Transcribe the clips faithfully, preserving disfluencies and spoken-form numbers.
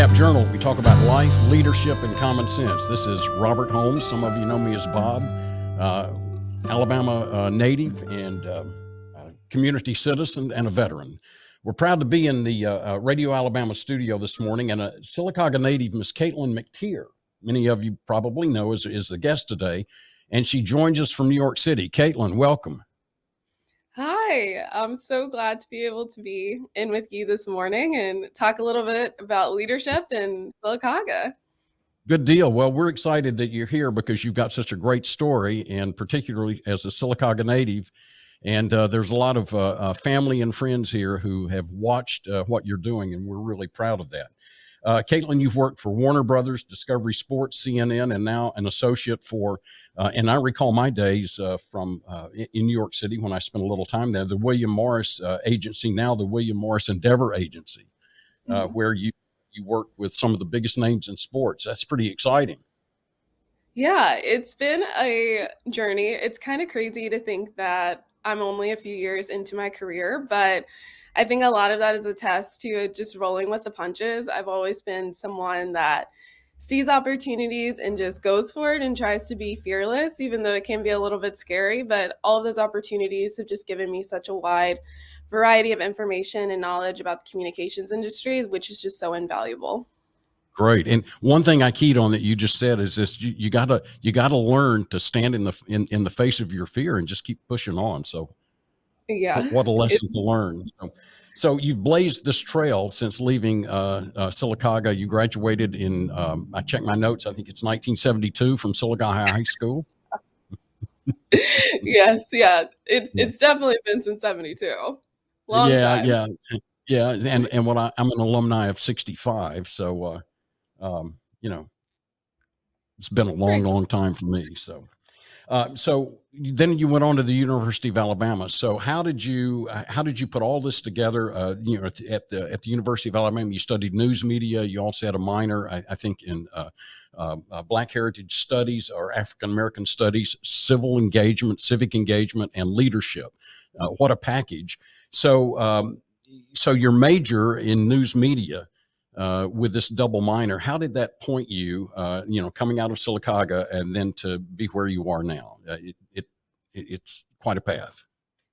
Recap Journal, we talk about life, leadership, and common sense. This is Robert Holmes. Some of you know me as Bob, uh, Alabama uh, native and uh, uh, community citizen and a veteran. We're proud to be in the uh, uh, Radio Alabama studio this morning, and a Sylacauga native, Miss Caitlin McTeer, many of you probably know, is, is the guest today, and she joins us from New York City. Caitlin, welcome. Hi, I'm so glad to be able to be in with you this morning and talk a little bit about leadership in Sylacauga. Good deal. Well, we're excited that you're here because you've got such a great story, and particularly as a Sylacauga native. And uh, there's a lot of uh, uh, family and friends here who have watched uh, what you're doing, and we're really proud of that. Uh, Caitlin, you've worked for Warner Brothers, Discovery Sports, C N N, and now an associate for, uh, and I recall my days uh, from uh, in New York City when I spent a little time there, the William Morris uh, agency, now the William Morris Endeavor agency, uh, mm-hmm. where you, you work with some of the biggest names in sports. That's pretty exciting. Yeah, it's been a journey. It's kind of crazy to think that I'm only a few years into my career, but I think a lot of that is a test to just rolling with the punches. I've always been someone that sees opportunities and just goes for it and tries to be fearless, even though it can be a little bit scary. But all of those opportunities have just given me such a wide variety of information and knowledge about the communications industry, which is just so invaluable. Great. And one thing I keyed on that you just said is this: you, you gotta you gotta learn to stand in the in, in the face of your fear and just keep pushing on. So yeah, what a lesson to learn. So, so you've blazed this trail since leaving uh, uh, Sylacauga. You graduated in, um, I checked my notes, I think it's nineteen seventy-two from Sylacauga High School. yes, yeah. It's it's definitely been since seventy-two. Long yeah, time. Yeah, yeah. And, and what I, I'm an alumni of sixty-five. So, uh, um, you know, it's been a long, long time for me. So. Uh, so then you went on to the University of Alabama. So how did you how did you put all this together? Uh, you know, at the, at the at the University of Alabama, you studied news media. You also had a minor, I, I think, in uh, uh, uh, Black Heritage Studies or African American Studies, civil engagement, civic engagement, and leadership. Uh, what a package! So um, so your major in news media. Uh, with this double minor, how did that point you, uh, you know, coming out of Sylacauga and then to be where you are now? Uh, it, it, it's quite a path.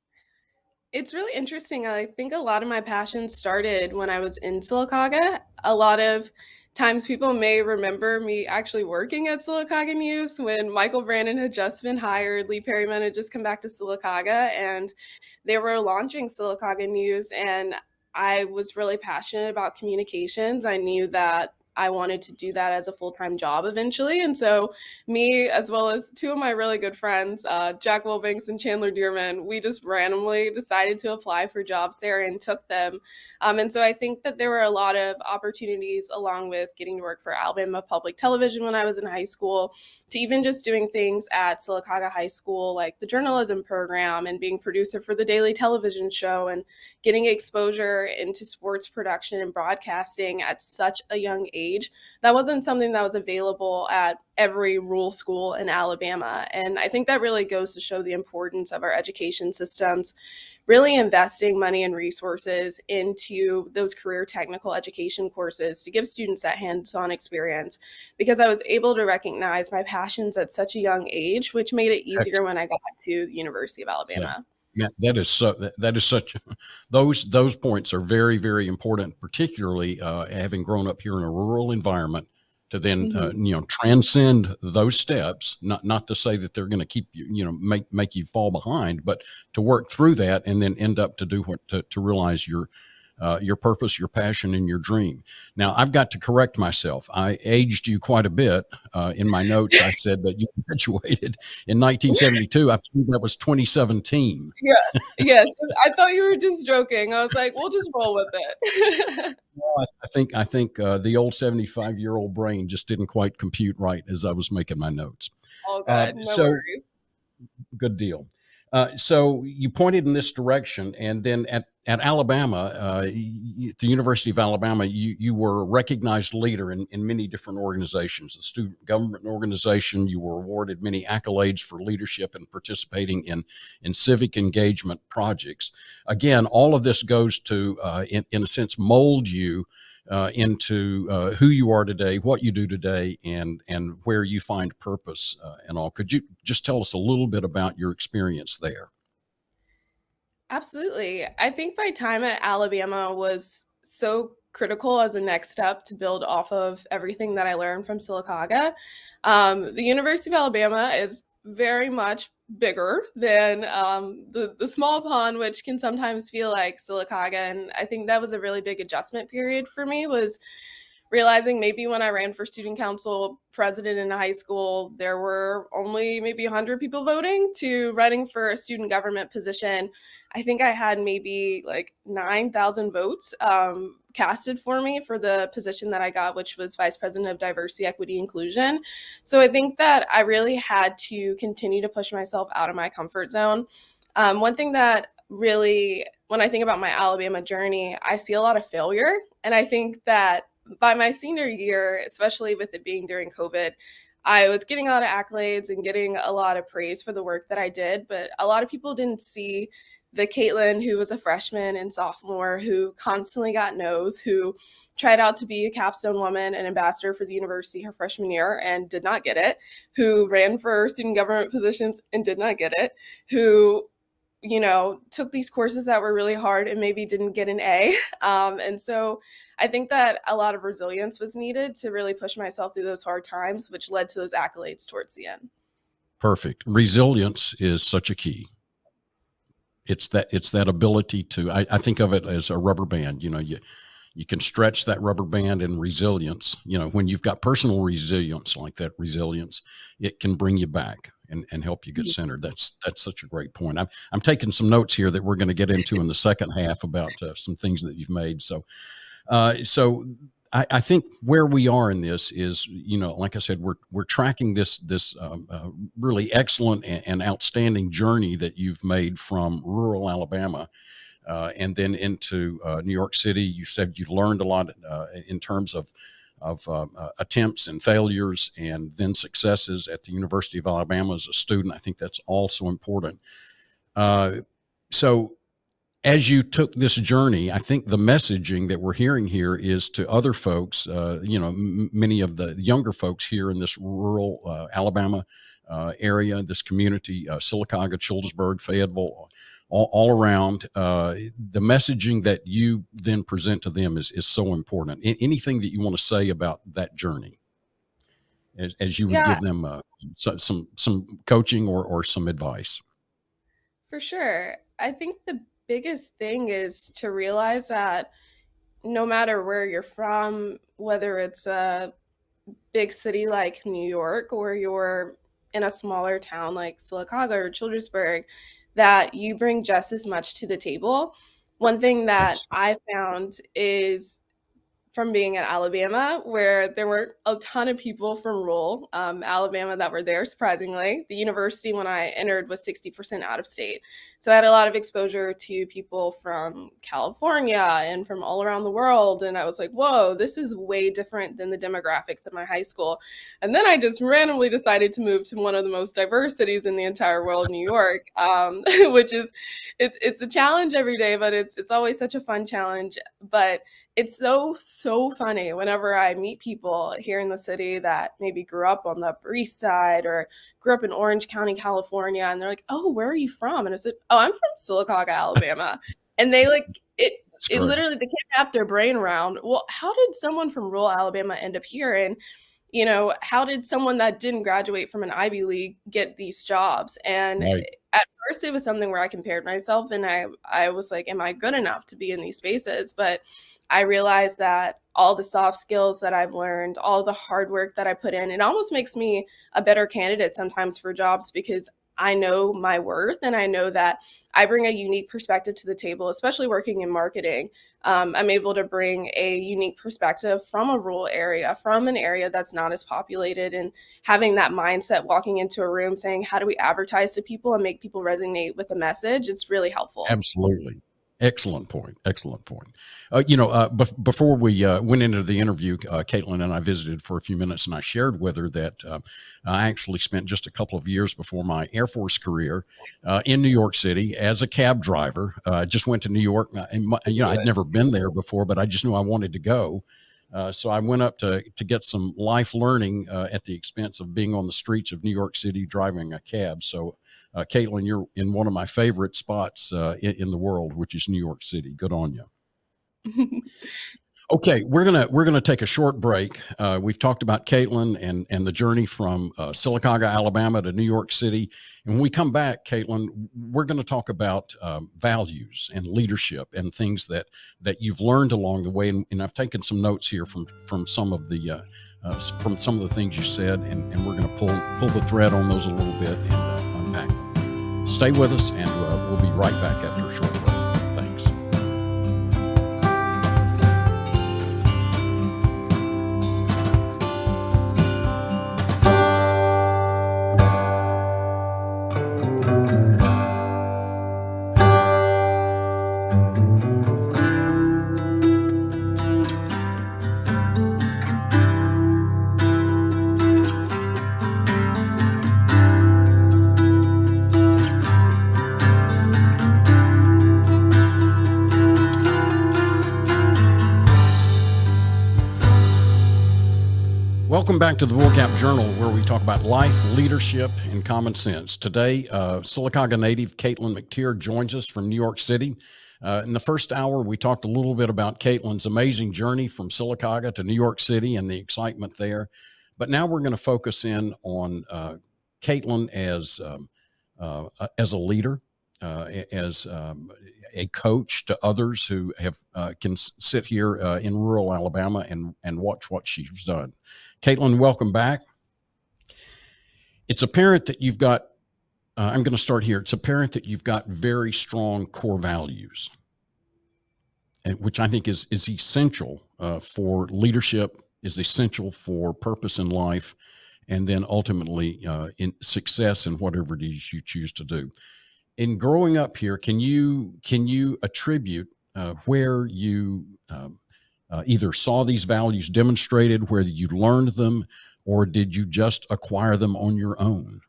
It's really interesting. I think a lot of my passion started when I was in Sylacauga. A lot of times people may remember me actually working at Sylacauga News when Michael Brandon had just been hired. Lee Perryman had just come back to Sylacauga and they were launching Sylacauga News, and I was really passionate about communications. I knew that I wanted to do that as a full-time job eventually. And so me, as well as two of my really good friends, uh, Jack Wilbanks and Chandler Dearman, we just randomly decided to apply for jobs there and took them. Um, and so I think that there were a lot of opportunities along with getting to work for Alabama Public Television when I was in high school, to even just doing things at Sylacauga High School, like the journalism program and being producer for the daily television show and getting exposure into sports production and broadcasting at such a young age. That wasn't something that was available at every rural school in Alabama. And I think that really goes to show the importance of our education systems, really investing money and resources into those career technical education courses to give students that hands-on experience, because I was able to recognize my passions at such a young age, which made it easier Excellent. When I got to the University of Alabama. Yeah. Yeah, that is so. That is such. Those those points are very, very important, particularly uh, having grown up here in a rural environment. To then, mm-hmm. uh, you know, transcend those steps. Not not to say that they're going to keep you, you know, make make you fall behind, but to work through that and then end up to do what to, to realize your uh, your purpose, your passion, and your dream. Now, I've got to correct myself. I aged you quite a bit. Uh, in my notes, I said that you graduated in nineteen seventy-two. I think that was twenty seventeen. Yeah. Yes. I thought you were just joking. I was like, we'll just roll with it. Well, I think I think uh, the old seventy-five-year-old brain just didn't quite compute right as I was making my notes. All good. Uh, no so, worries. Good deal. Uh, so you pointed in this direction, and then at, at Alabama, uh, you, at the University of Alabama, you, you were a recognized leader in, in many different organizations. The student government organization, you were awarded many accolades for leadership and participating in, in civic engagement projects. Again, all of this goes to, uh, in, in a sense, mold you uh, into uh, who you are today, what you do today, and and where you find purpose uh, and all. Could you just tell us a little bit about your experience there? Absolutely. I think my time at Alabama was so critical as a next step to build off of everything that I learned from Sylacauga. Um, the University of Alabama is very much bigger than um, the the small pond, which can sometimes feel like Sylacauga. And I think that was a really big adjustment period for me. Was realizing maybe when I ran for student council president in high school, there were only maybe one hundred people voting to running for a student government position. I think I had maybe like nine thousand votes um, casted for me for the position that I got, which was vice president of diversity, equity, inclusion. So I think that I really had to continue to push myself out of my comfort zone. Um, one thing that really, when I think about my Alabama journey, I see a lot of failure. And I think that by my senior year, especially with it being during COVID, I was getting a lot of accolades and getting a lot of praise for the work that I did, but a lot of people didn't see the Caitlin who was a freshman and sophomore who constantly got no's, who tried out to be a capstone woman and ambassador for the university her freshman year and did not get it, who ran for student government positions and did not get it, who you know, took these courses that were really hard and maybe didn't get an A. Um, and so I think that a lot of resilience was needed to really push myself through those hard times, which led to those accolades towards the end. Perfect. Resilience is such a key. It's that it's that ability to. I, I think of it as a rubber band. You know, you you can stretch that rubber band in resilience. You know, when you've got personal resilience like that, resilience, it can bring you back and, and help you get centered. That's that's such a great point. I'm I'm taking some notes here that we're going to get into in the second half about uh, some things that you've made. So, uh, so I, I think where we are in this is, you know, like I said, we're we're tracking this this um, uh, really excellent and, and outstanding journey that you've made from rural Alabama uh, and then into uh, New York City. You said you learned a lot uh, in terms of of uh, uh, attempts and failures, and then successes at the University of Alabama as a student. I think that's also important. Uh, so, as you took this journey, I think the messaging that we're hearing here is to other folks. Uh, you know, m- many of the younger folks here in this rural uh, Alabama uh, area, this community, uh, Sylacauga, Childersburg, Fayetteville, all, all around. Uh, the messaging that you then present to them is is so important. A- anything that you want to say about that journey, as, as you would Yeah, give them uh, so, some some coaching or or some advice. for sure. I think the biggest thing is to realize that no matter where you're from, whether it's a big city like New York or you're in a smaller town like Sylacauga or Childersburg, that you bring just as much to the table. One thing that Absolutely. I found is from being in Alabama, where there were a ton of people from rural um, Alabama that were there, surprisingly. The university, when I entered, was sixty percent out of state. So I had a lot of exposure to people from California and from all around the world. And I was like, whoa, this is way different than the demographics of my high school. And then I just randomly decided to move to one of the most diverse cities in the entire world, New York, um, which is, it's, it's a challenge every day, but it's, it's always such a fun challenge. But it's so, so funny whenever I meet people here in the city that maybe grew up on the Upper East Side or grew up in Orange County, California, and they're like, "Oh, where are you from?" And I said, "Oh, I'm from Sylacauga, Alabama." And they like it That's it great. literally they can't wrap their brain around, well, how did someone from rural Alabama end up here? And you know, how did someone that didn't graduate from an Ivy League get these jobs? And Right. at first it was something where I compared myself and I I was like, am I good enough to be in these spaces? But I realized that all the soft skills that I've learned, all the hard work that I put in, it almost makes me a better candidate sometimes for jobs because I know my worth and I know that I bring a unique perspective to the table, especially working in marketing. Um, I'm able to bring a unique perspective from a rural area, from an area that's not as populated, and having that mindset walking into a room saying, how do we advertise to people and make people resonate with the message? It's really helpful. Absolutely. Excellent point. Excellent point. Uh, you know, uh, bef- before we uh, went into the interview, uh, Caitlin and I visited for a few minutes, and I shared with her that uh, I actually spent just a couple of years before my Air Force career uh, in New York City as a cab driver. Uh, I just went to New York, uh, and my, you know, I'd never been there before, but I just knew I wanted to go. Uh, so I went up to to get some life learning uh, at the expense of being on the streets of New York City driving a cab. So uh, Caitlin, you're in one of my favorite spots uh, in, in the world, which is New York City. Good on you. Okay, we're gonna we're gonna take a short break. Uh, we've talked about Caitlin and and the journey from uh, Sylacauga, Alabama, to New York City. And when we come back, Caitlin, we're going to talk about um, values and leadership and things that that you've learned along the way. And, and I've taken some notes here from from some of the uh, uh, from some of the things you said, and, and we're going to pull pull the thread on those a little bit and uh, unpack them. Stay with us, and uh, we'll be right back after a short break. Thanks. Welcome back to the WOOLCAP Journal, where we talk about life, leadership, and common sense. Today, uh, Sylacauga native Caitlin McTeer joins us from New York City. Uh, in the first hour, we talked a little bit about Caitlin's amazing journey from Sylacauga to New York City and the excitement there. But now we're going to focus in on uh, Caitlin as um, uh, as a leader, uh, as um, a coach to others who have uh, can sit here uh, in rural Alabama and and watch what she's done. Caitlin, welcome back. It's apparent that you've got, uh, I'm going to start here. It's apparent that you've got very strong core values, and which I think is, is essential uh, for leadership, is essential for purpose in life, and then ultimately uh, in success in whatever it is you choose to do. In growing up here, can you, can you attribute uh, where you um, Uh, either saw these values demonstrated, where you learned them, or did you just acquire them on your own?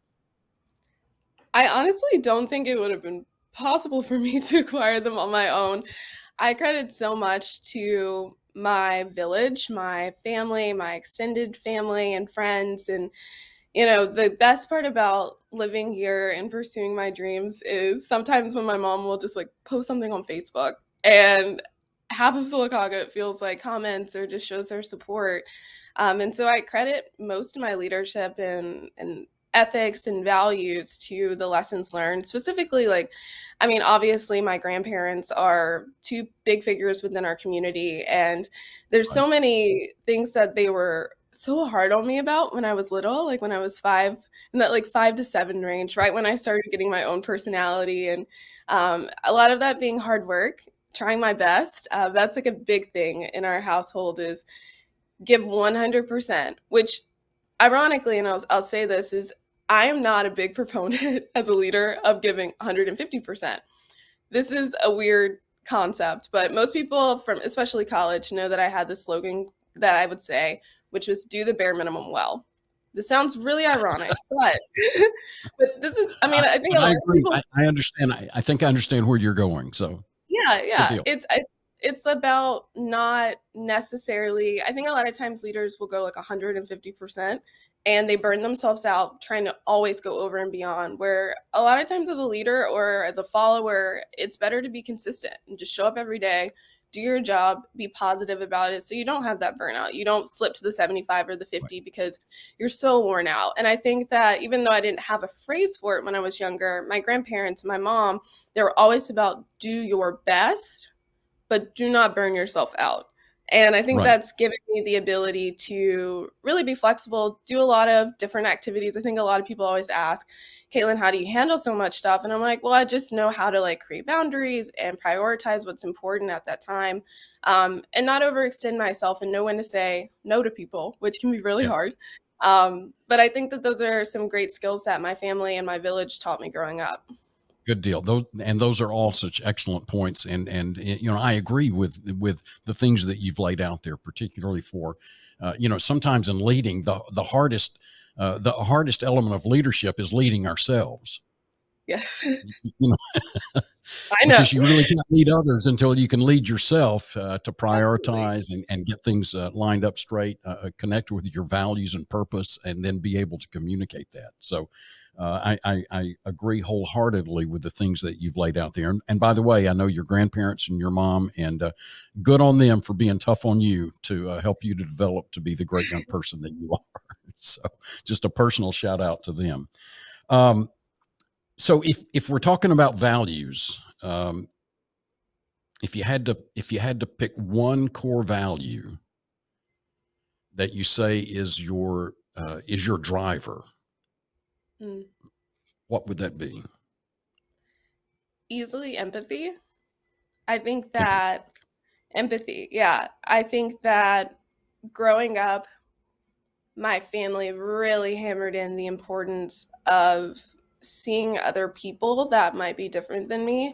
I honestly don't think it would have been possible for me to acquire them on my own. I credit so much to my village, my family, my extended family and friends. And, you know, the best part about living here and pursuing my dreams is sometimes when my mom will just like post something on Facebook and half of Sylacauga, it feels like, comments or just shows their support. Um, and so I credit most of my leadership and, and ethics and values to the lessons learned, specifically like, I mean, obviously my grandparents are two big figures within our community, and there's Right. so many things that they were so hard on me about when I was little, like when I was five, in that like five to seven range, right when I started getting my own personality. And um, a lot of that being hard work, trying my best. Uh, that's like a big thing in our household, is give one hundred percent, which ironically, and I'll, I'll say this, is I am not a big proponent as a leader of giving one hundred fifty percent. This is a weird concept, but most people from especially college know that I had this slogan that I would say, which was do the bare minimum well. This sounds really ironic, but but this is, I mean, I, I think but a I lot of agree. people. I, I understand. I, I think I understand where you're going. So Yeah, good yeah. deal. It's I, it's about not necessarily, I think a lot of times leaders will go like one hundred fifty percent and they burn themselves out trying to always go over and beyond, where a lot of times as a leader or as a follower, it's better to be consistent and just show up every day, do your job, be positive about it so you don't have that burnout. You don't slip to the seventy-five or the Right. fifty because you're so worn out. And I think that even though I didn't have a phrase for it when I was younger, my grandparents, my mom, they were always about do your best, but do not burn yourself out. And I think Right. that's given me the ability to really be flexible, do a lot of different activities. I think a lot of people always ask, Caitlin, how do you handle so much stuff? And I'm like, well, I just know how to like create boundaries and prioritize what's important at that time, um, and not overextend myself and know when to say no to people, which can be really Yeah. hard. Um, but I think that those are some great skills that my family and my village taught me growing up. Good deal. Those and those are all such excellent points. And and you know, I agree with with the things that you've laid out there, particularly for, uh, you know, sometimes in leading, the the hardest uh, the hardest element of leadership is leading ourselves. Yes. You know, I know. because you really can't lead others until you can lead yourself uh, to Absolutely. prioritize and, and get things uh, lined up straight, uh, uh, connect with your values and purpose, and then be able to communicate that. So uh, I, I, I agree wholeheartedly with the things that you've laid out there. And, and by the way, I know your grandparents and your mom, and uh, good on them for being tough on you to uh, help you to develop to be the great young person that you are. So just a personal shout out to them. Um, so if if we're talking about values, um, if you had to if you had to pick one core value that you say is your uh, is your driver, Mm. what would that be? Easily empathy. I think Empathy. that empathy, yeah. I think that growing up, my family really hammered in the importance of seeing other people that might be different than me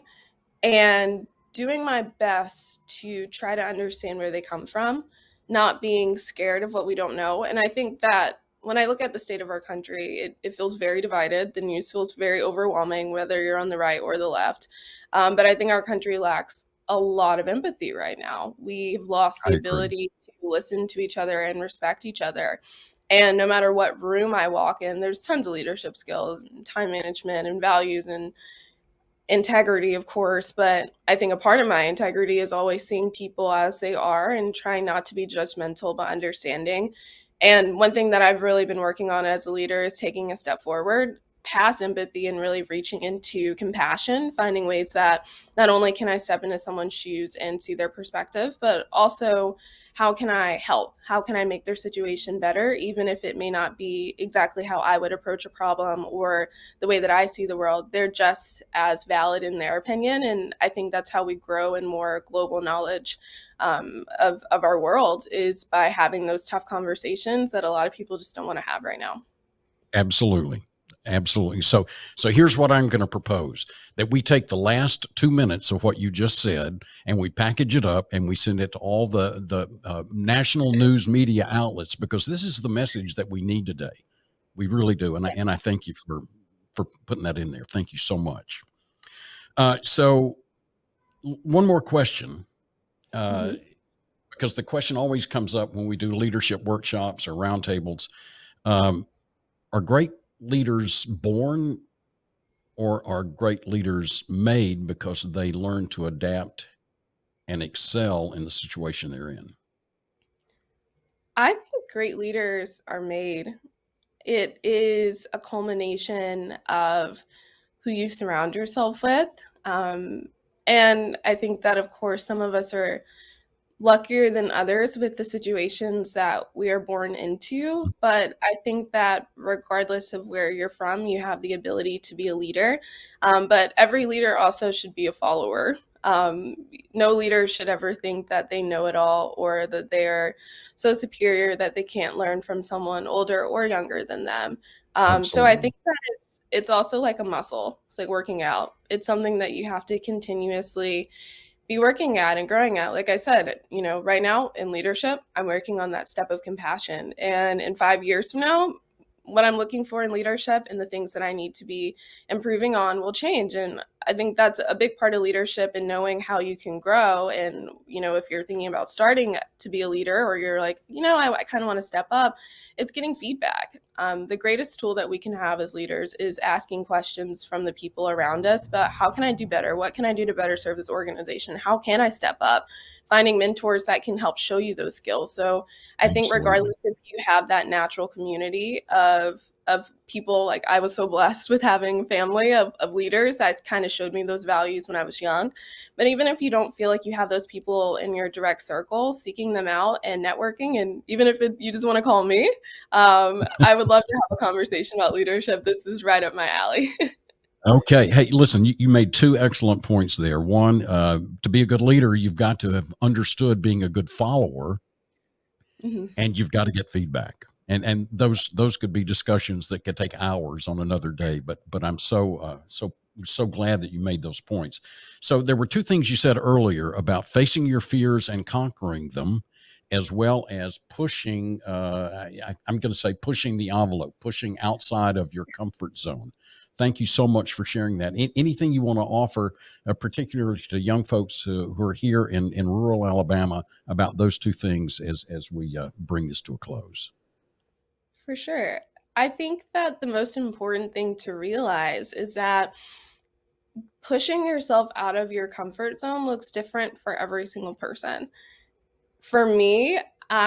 and doing my best to try to understand where they come from, not being scared of what we don't know. And I think that when I look at the state of our country, it, it feels very divided. The news feels very overwhelming, whether you're on the right or the left. Um, but I think our country lacks a lot of empathy right now. We've lost I the agree. ability to listen to each other and respect each other. And no matter what room I walk in, there's tons of leadership skills, and time management, and values, and integrity, of course, but I think a part of my integrity is always seeing people as they are and trying not to be judgmental, but understanding. And one thing that I've really been working on as a leader is taking a step forward past empathy and really reaching into compassion, finding ways that not only can I step into someone's shoes and see their perspective, but also how can I help? How can I make their situation better, even if it may not be exactly how I would approach a problem or the way that I see the world? They're just as valid in their opinion. And I think that's how we grow in more global knowledge um, of, of our world, is by having those tough conversations that a lot of people just don't want to have right now. Absolutely. Absolutely. So so here's what I'm going to propose, that we take the last two minutes of what you just said and we package it up and we send it to all the the uh, national news media outlets, because this is the message that we need today. We really do. And I, and I thank you for for putting that in there. Thank you so much. Uh, so one more question, uh, Mhm. because the question always comes up when we do leadership workshops or roundtables. Um, are great leaders born, or are great leaders made because they learn to adapt and excel in the situation they're in? I think great leaders are made. It is a culmination of who you surround yourself with. Um, and I think that, of course, some of us are luckier than others with the situations that we are born into. But I think that regardless of where you're from, you have the ability to be a leader. Um, but every leader also should be a follower. Um, no leader should ever think that they know it all or that they're so superior that they can't learn from someone older or younger than them. Um, so I Absolutely. think that it's it's also like a muscle. It's like working out. It's something that you have to continuously be working at and growing at. Like I said, you know, right now in leadership, I'm working on that step of compassion. And in five years from now, what I'm looking for in leadership and the things that I need to be improving on will change. And I think that's a big part of leadership, and knowing how you can grow. And, you know, if you're thinking about starting to be a leader, or you're like, you know, I, I kind of want to step up, it's getting feedback. Um, the greatest tool that we can have as leaders is asking questions from the people around us about how can I do better? What can I do to better serve this organization? How can I step up? Finding mentors that can help show you those skills. So I think Absolutely. regardless if you have that natural community of of people, like I was so blessed with having family of, of leaders that kind of showed me those values when I was young. But even if you don't feel like you have those people in your direct circle, seeking them out and networking, and even if it, you just want to call me, um, I would love to have a conversation about leadership. This is right up my alley. Okay. Hey, listen, you, you made two excellent points there. One, uh, to be a good leader, you've got to have understood being a good follower, Mhm. and you've got to get feedback. And and those those could be discussions that could take hours on another day. But but I'm so uh, so so glad that you made those points. So there were two things you said earlier about facing your fears and conquering them, as well as pushing, uh, I, I'm going to say pushing the envelope, pushing outside of your comfort zone. Thank you so much for sharing that. Anything you want to offer, uh, particularly to young folks uh, who are here in, in rural Alabama, about those two things as, as we uh, bring this to a close? For sure. I think that the most important thing to realize is that pushing yourself out of your comfort zone looks different for every single person. For me,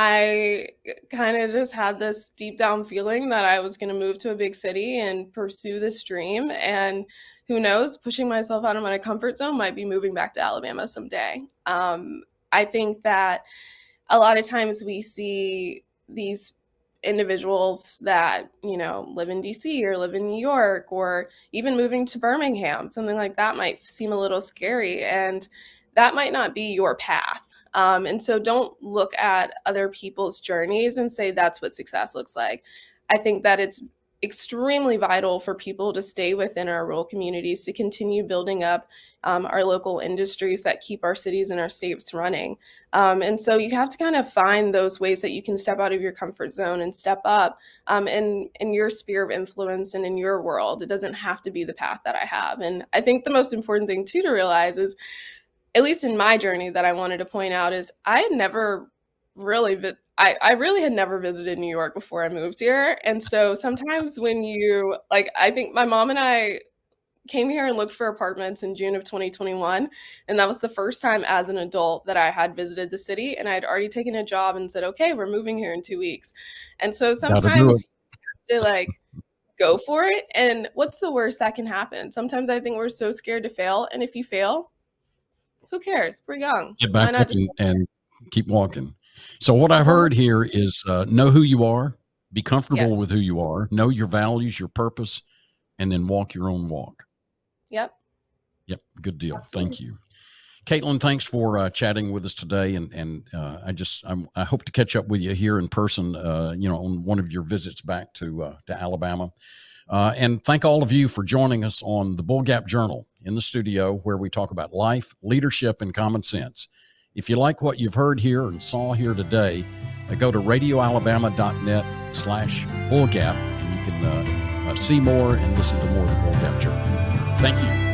I kind of just had this deep down feeling that I was going to move to a big city and pursue this dream. And who knows, pushing myself out of my comfort zone might be moving back to Alabama someday. Um, I think that a lot of times we see these individuals that, you know, live in D C or live in New York, or even moving to Birmingham, something like that might seem a little scary, and that might not be your path. Um, and so don't look at other people's journeys and say that's what success looks like. I think that it's extremely vital for people to stay within our rural communities, to continue building up um, our local industries that keep our cities and our states running. Um, and so you have to kind of find those ways that you can step out of your comfort zone and step up um, in, in your sphere of influence and in your world. It doesn't have to be the path that I have. And I think the most important thing too to realize is, at least in my journey, that I wanted to point out is I had never really, vi- I, I really had never visited New York before I moved here. And so sometimes when you, like, I think my mom and I came here and looked for apartments in June of twenty twenty-one. And that was the first time as an adult that I had visited the city, and I had already taken a job and said, okay, we're moving here in two weeks. And so Gotta do it. sometimes they like, go for it. And what's the worst that can happen? Sometimes I think we're so scared to fail. And if you fail, who cares? We're young. Get Why back not up just and, and keep walking. So what I've heard here is uh, know who you are, be comfortable Yes. with who you are, know your values, your purpose, and then walk your own walk. Yep. Yep. Good deal. Absolutely. Thank you. Caitlin, thanks for uh, chatting with us today. And, and uh, I just, I'm, I hope to catch up with you here in person, uh, you know, on one of your visits back to, uh, to Alabama. Uh, and thank all of you for joining us on the Bull Gap Journal in the studio, where we talk about life, leadership, and common sense. If you like what you've heard here and saw here today, uh, go to radioalabama.net slash bullgap, and you can uh, uh, see more and listen to more of the Bull Gap Journal. Thank you.